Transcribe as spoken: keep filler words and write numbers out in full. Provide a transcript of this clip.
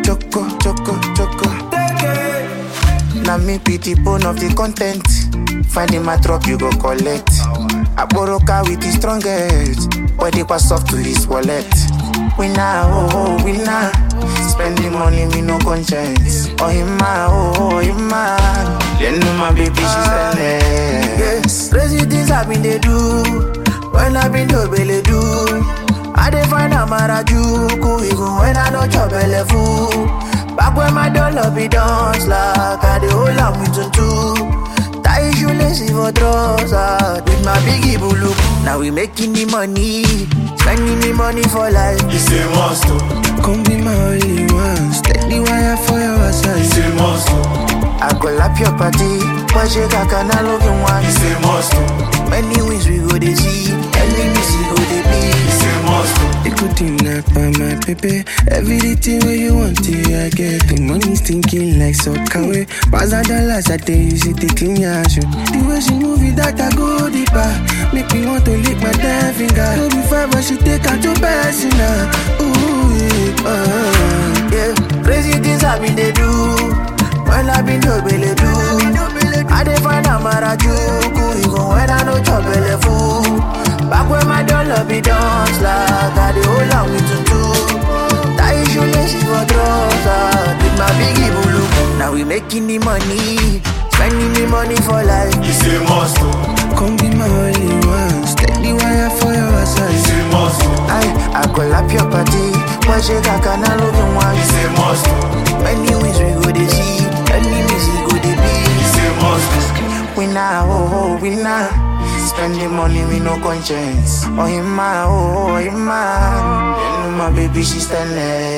choco, choco, choco. Now me be the bone of the content. Finding my drop, you go collect. I borrow car with the strongest. Body was soft to his wallet. Winner, oh, oh, winner. Spending money with no conscience. Oh, him, oh, oh, him, then know my baby, she's uh, yes, crazy things I been they do. When I been to belly do. I dey find a marajuku. Even when I don't chop belly food. Back when my dollar be dance like I dey hold am with tutu. Tie shoelace for trouser with my biggie bulu. Now we making the money, spending the money for life. It's a must. Come be my only one. Steady wire for your side. It's a must. I go lap your party, but you can't love you one. It's a must. Many wins we go to see, enemies we go to be. It's a must. You could knock by my baby. Everything where you want to, I get. The money's thinking like soccer. Pass a dollars a day, you see the clean your shoe. The way she move it, that I go deeper. Make me want to lick my damn finger. No be five, but she take her to personal. Ooh, yeah, uh, yeah. Crazy things I been they do. When I been to belly do. I dey find a marajuku. Even when I no chop belly food. Back when my dollar be dance like I dey hold am with tutu. Tie shoelace for trouser with my biggie bulu. Now we making the money, spending the money for life. It's a must. Come be my only one. Steady wire for your side. It's a must. I I go lap your party, but you can't love you one. It's a must. Many wins we go to see, enemies we go to be. It's a must. Winner, oh, oh, winner. Spending money with no conscience. Oh, him, oh, oh, him, then know my baby, she's stainless.